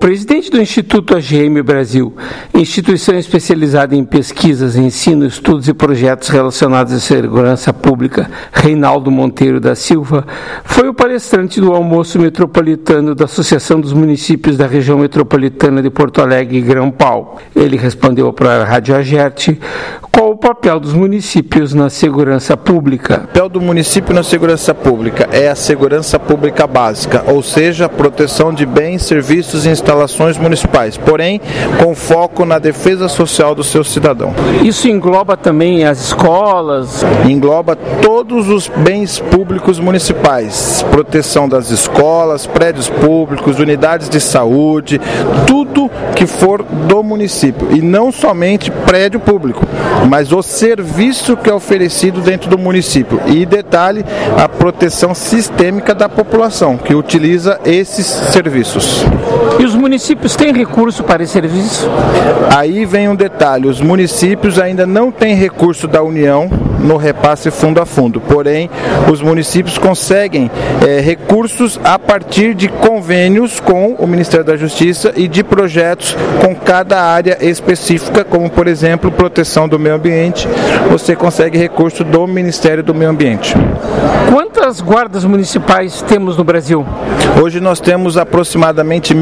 presidente do Instituto AGM Brasil, instituição especializada em pesquisas, ensino, estudos e projetos relacionados à segurança pública, Reinaldo Monteiro da Silva, foi o palestrante do almoço metropolitano da Associação dos Municípios da Região Metropolitana de Porto Alegre e Grão-Pau. Ele respondeu para a Rádio Agerte qual o papel dos municípios na segurança pública. O papel do município na segurança pública é a segurança pública básica, ou seja, a proteção de bens, serviços e instalações municipais, porém com foco na defesa social do seu cidadão. Isso engloba também as escolas? Engloba todos os bens públicos municipais, proteção das escolas, prédios públicos, unidades de saúde, tudo que for do município, e não somente prédio público, mas o serviço que é oferecido dentro do município. E detalhe, a proteção sistêmica da população que utiliza esses serviços. E os municípios têm recurso para esse serviço? Aí vem um detalhe, os municípios ainda não têm recurso da União no repasse fundo a fundo, porém os municípios conseguem recursos a partir de convênios com o Ministério da Justiça e de projetos com cada área específica, como por exemplo proteção do meio ambiente, você consegue recurso do Ministério do Meio Ambiente. Quantas guardas municipais temos no Brasil? Hoje nós temos aproximadamente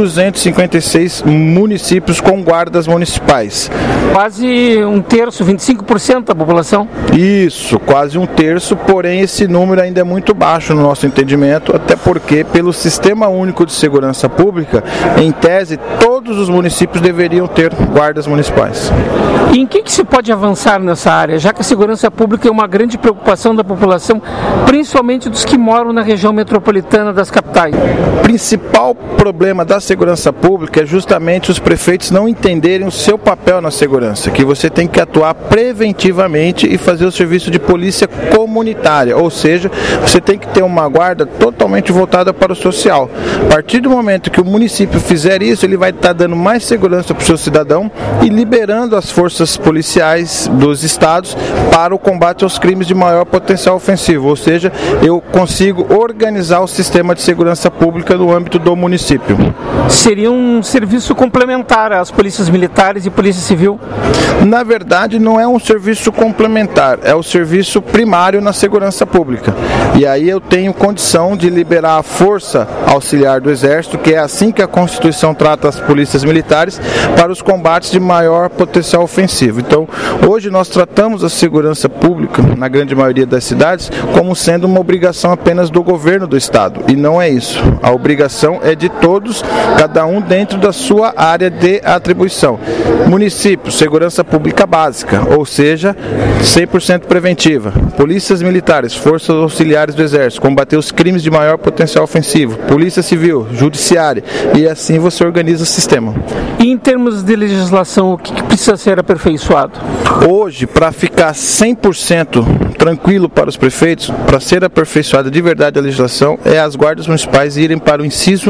1.256 municípios com guardas municipais. Quase um terço, 25% da população? Isso, quase um terço, porém esse número ainda é muito baixo no nosso entendimento, até porque pelo Sistema Único de Segurança Pública, em tese, todos os municípios deveriam ter guardas municipais. E em que se pode avançar nessa área, já que a segurança pública é uma grande preocupação da população, principalmente dos que moram na região metropolitana das capitais? O principal problema da segurança pública é justamente os prefeitos não entenderem o seu papel na segurança, que você tem que atuar preventivamente e fazer o serviço de polícia comunitária, ou seja, você tem que ter uma guarda totalmente voltada para o social. A partir do momento que o município fizer isso, ele vai estar dando mais segurança para o seu cidadão e liberando as forças policiais dos estados para o combate aos crimes de maior potencial ofensivo, ou seja, eu consigo organizar o sistema de segurança pública no âmbito do município. Seria um serviço complementar às polícias militares e polícia civil? Na verdade, não é um serviço complementar, é o serviço primário na segurança pública. E aí eu tenho condição de liberar a força auxiliar do Exército, que é assim que a Constituição trata as polícias militares, para os combates de maior potencial ofensivo. Então, hoje nós tratamos a segurança pública, na grande maioria das cidades, como sendo uma obrigação apenas do governo do Estado. E não é isso. A obrigação é de todos, cada um dentro da sua área de atribuição. Município, segurança pública básica, ou seja, 100% preventiva. Polícias militares, forças auxiliares do Exército, combater os crimes de maior potencial ofensivo. Polícia civil, judiciária, e assim você organiza o sistema. E em termos de legislação, o que precisa ser aperfeiçoado? Hoje, para ficar 100% tranquilo para os prefeitos, para ser aperfeiçoada de verdade a legislação, é as guardas municipais irem para o inciso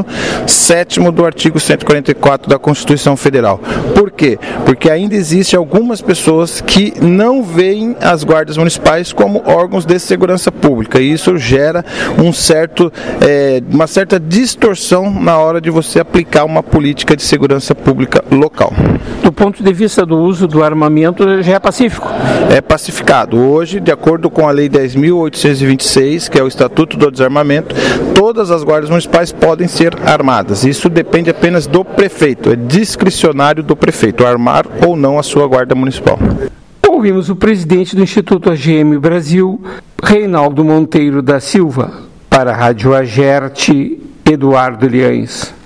7º do artigo 144 da Constituição Federal. Por quê? Porque ainda existem algumas pessoas que não veem as guardas municipais como órgãos de segurança pública, e isso gera uma certa distorção na hora de você aplicar uma política de segurança pública local. Do ponto de vista do uso do armamento, já é pacífico? É pacificado. Hoje, de acordo com a Lei 10.826, que é o Estatuto do Desarmamento, todas as guardas municipais podem ser armadas. Isso depende apenas do prefeito, é discricionário do prefeito, armar ou não a sua guarda municipal. Ouvimos o presidente do Instituto AGM Brasil, Reinaldo Monteiro da Silva. Para a Rádio Agerte, Eduardo Liães.